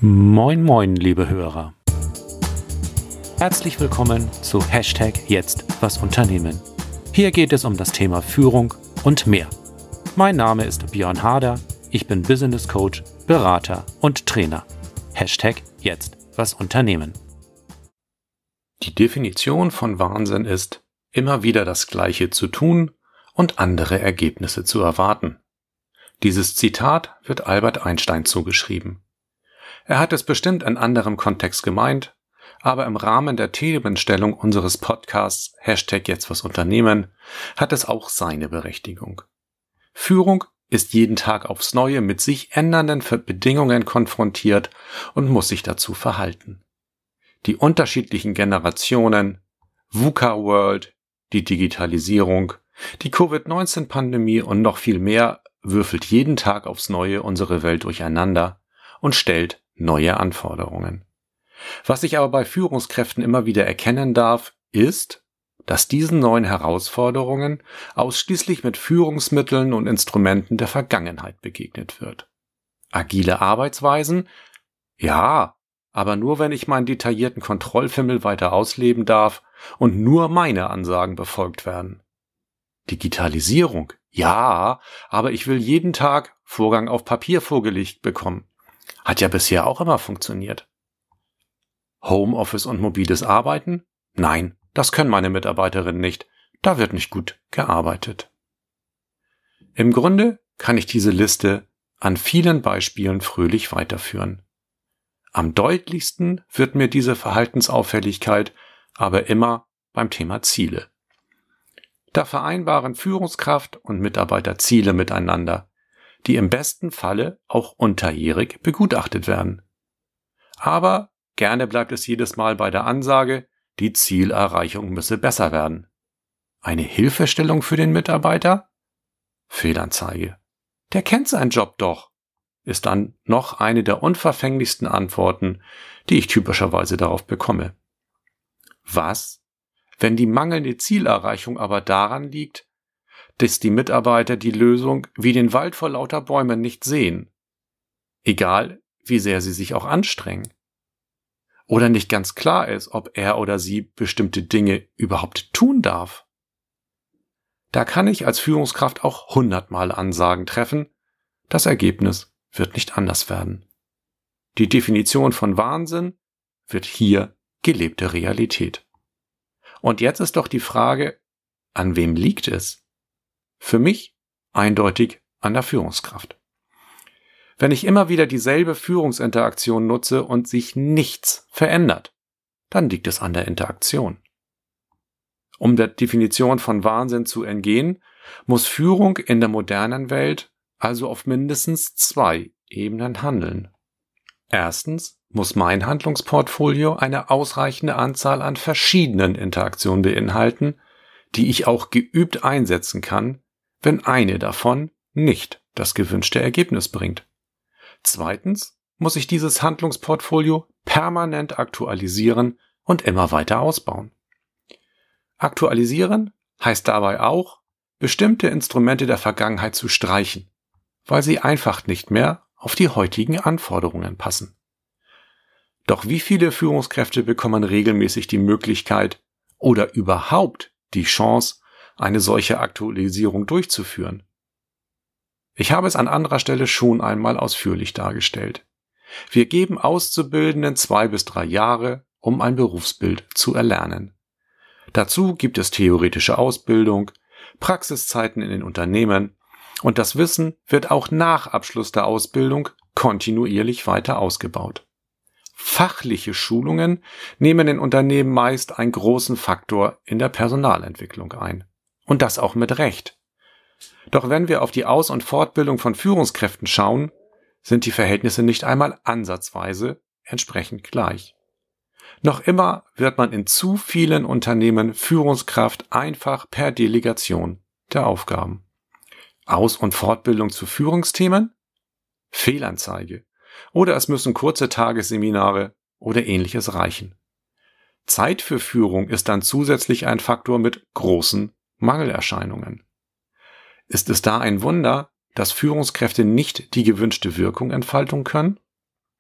Moin moin, liebe Hörer. Herzlich willkommen zu #Jetzt was unternehmen. Hier geht es um das Thema Führung und mehr. Mein Name ist Björn Harder, ich bin Business Coach, Berater und Trainer. #Jetzt was unternehmen. Die Definition von Wahnsinn ist, immer wieder das Gleiche zu tun und andere Ergebnisse zu erwarten. Dieses Zitat wird Albert Einstein zugeschrieben. Er hat es bestimmt in anderem Kontext gemeint, aber im Rahmen der Themenstellung unseres Podcasts #Jetzt was unternehmen hat es auch seine Berechtigung. Führung ist jeden Tag aufs Neue mit sich ändernden Bedingungen konfrontiert und muss sich dazu verhalten. Die unterschiedlichen Generationen, VUCA-World, die Digitalisierung, die Covid-19-Pandemie und noch viel mehr würfelt jeden Tag aufs Neue unsere Welt durcheinander und stellt neue Anforderungen. Was ich aber bei Führungskräften immer wieder erkennen darf, ist, dass diesen neuen Herausforderungen ausschließlich mit Führungsmitteln und Instrumenten der Vergangenheit begegnet wird. Agile Arbeitsweisen? Ja, aber nur wenn ich meinen detaillierten Kontrollfimmel weiter ausleben darf und nur meine Ansagen befolgt werden. Digitalisierung? Ja, aber ich will jeden Tag Vorgang auf Papier vorgelegt bekommen. Hat ja bisher auch immer funktioniert. Homeoffice und mobiles Arbeiten? Nein, das können meine Mitarbeiterinnen nicht. Da wird nicht gut gearbeitet. Im Grunde kann ich diese Liste an vielen Beispielen fröhlich weiterführen. Am deutlichsten wird mir diese Verhaltensauffälligkeit aber immer beim Thema Ziele. Da vereinbaren Führungskraft und Mitarbeiter Ziele miteinander, die im besten Falle auch unterjährig begutachtet werden. Aber gerne bleibt es jedes Mal bei der Ansage, die Zielerreichung müsse besser werden. Eine Hilfestellung für den Mitarbeiter? Fehlanzeige. Der kennt seinen Job doch, ist dann noch eine der unverfänglichsten Antworten, die ich typischerweise darauf bekomme. Was, wenn die mangelnde Zielerreichung aber daran liegt, dass die Mitarbeiter die Lösung wie den Wald vor lauter Bäumen nicht sehen, egal wie sehr sie sich auch anstrengen, oder nicht ganz klar ist, ob er oder sie bestimmte Dinge überhaupt tun darf? Da kann ich als Führungskraft auch 100-mal Ansagen treffen, das Ergebnis wird nicht anders werden. Die Definition von Wahnsinn wird hier gelebte Realität. Und jetzt ist doch die Frage, an wem liegt es? Für mich eindeutig an der Führungskraft. Wenn ich immer wieder dieselbe Führungsinteraktion nutze und sich nichts verändert, dann liegt es an der Interaktion. Um der Definition von Wahnsinn zu entgehen, muss Führung in der modernen Welt also auf mindestens 2 Ebenen handeln. Erstens muss mein Handlungsportfolio eine ausreichende Anzahl an verschiedenen Interaktionen beinhalten, die ich auch geübt einsetzen kann, wenn eine davon nicht das gewünschte Ergebnis bringt. Zweitens muss ich dieses Handlungsportfolio permanent aktualisieren und immer weiter ausbauen. Aktualisieren heißt dabei auch, bestimmte Instrumente der Vergangenheit zu streichen, weil sie einfach nicht mehr auf die heutigen Anforderungen passen. Doch wie viele Führungskräfte bekommen regelmäßig die Möglichkeit oder überhaupt die Chance, eine solche Aktualisierung durchzuführen? Ich habe es an anderer Stelle schon einmal ausführlich dargestellt. Wir geben Auszubildenden 2 bis 3 Jahre, um ein Berufsbild zu erlernen. Dazu gibt es theoretische Ausbildung, Praxiszeiten in den Unternehmen und das Wissen wird auch nach Abschluss der Ausbildung kontinuierlich weiter ausgebaut. Fachliche Schulungen nehmen in Unternehmen meist einen großen Faktor in der Personalentwicklung ein. Und das auch mit Recht. Doch wenn wir auf die Aus- und Fortbildung von Führungskräften schauen, sind die Verhältnisse nicht einmal ansatzweise entsprechend gleich. Noch immer wird man in zu vielen Unternehmen Führungskraft einfach per Delegation der Aufgaben. Aus- und Fortbildung zu Führungsthemen? Fehlanzeige. Oder es müssen kurze Tagesseminare oder Ähnliches reichen. Zeit für Führung ist dann zusätzlich ein Faktor mit großen Mangelerscheinungen. Ist es da ein Wunder, dass Führungskräfte nicht die gewünschte Wirkung entfalten können?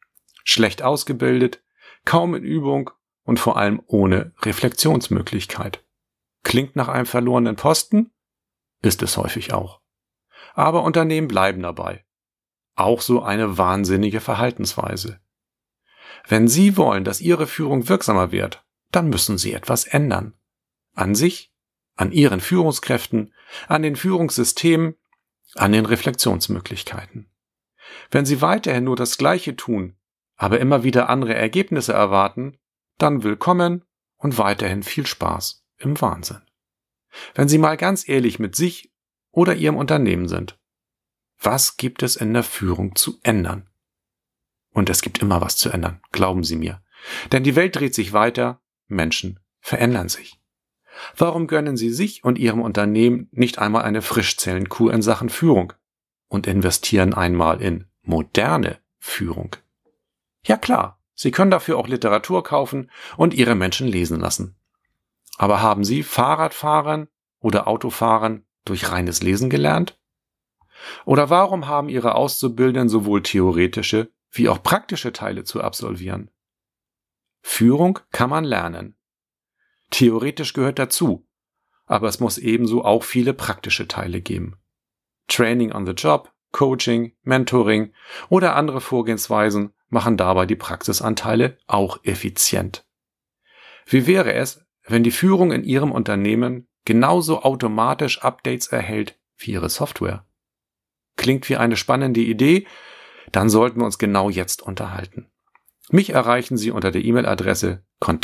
schlecht ausgebildet, kaum in Übung und vor allem ohne Reflexionsmöglichkeit. Klingt nach einem verlorenen Posten? Ist es häufig auch. Aber Unternehmen bleiben dabei. Auch so eine wahnsinnige Verhaltensweise. Wenn Sie wollen, dass Ihre Führung wirksamer wird, dann müssen Sie etwas ändern. An sich, an Ihren Führungskräften, an den Führungssystemen, an den Reflexionsmöglichkeiten. Wenn Sie weiterhin nur das Gleiche tun, aber immer wieder andere Ergebnisse erwarten, dann willkommen und weiterhin viel Spaß im Wahnsinn. Wenn Sie mal ganz ehrlich mit sich oder Ihrem Unternehmen sind, was gibt es in der Führung zu ändern? Und es gibt immer was zu ändern, glauben Sie mir. Denn die Welt dreht sich weiter, Menschen verändern sich. Warum gönnen Sie sich und Ihrem Unternehmen nicht einmal eine Frischzellenkur in Sachen Führung und investieren einmal in moderne Führung? Ja klar, Sie können dafür auch Literatur kaufen und Ihre Menschen lesen lassen. Aber haben Sie Fahrradfahren oder Autofahren durch reines Lesen gelernt? Oder warum haben Ihre Auszubildenden sowohl theoretische wie auch praktische Teile zu absolvieren? Führung kann man lernen. Theoretisch gehört dazu, aber es muss ebenso auch viele praktische Teile geben. Training on the Job, Coaching, Mentoring oder andere Vorgehensweisen machen dabei die Praxisanteile auch effizient. Wie wäre es, wenn die Führung in Ihrem Unternehmen genauso automatisch Updates erhält wie Ihre Software? Klingt wie eine spannende Idee? Dann sollten wir uns genau jetzt unterhalten. Mich erreichen Sie unter der E-Mail-Adresse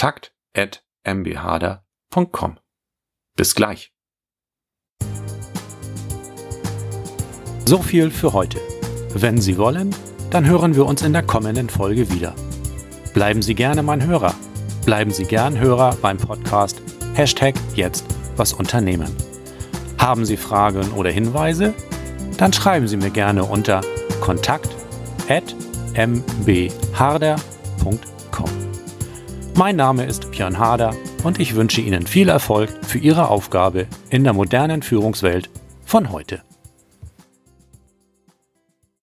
kontakt@mbharder.com. Bis gleich. So viel für heute. Wenn Sie wollen, dann hören wir uns in der kommenden Folge wieder. Bleiben Sie gerne mein Hörer. Bleiben Sie gern Hörer beim Podcast #jetzt was unternehmen. Haben Sie Fragen oder Hinweise? Dann schreiben Sie mir gerne unter kontakt@mbharder.com. Mein Name ist Björn Harder und ich wünsche Ihnen viel Erfolg für Ihre Aufgabe in der modernen Führungswelt von heute.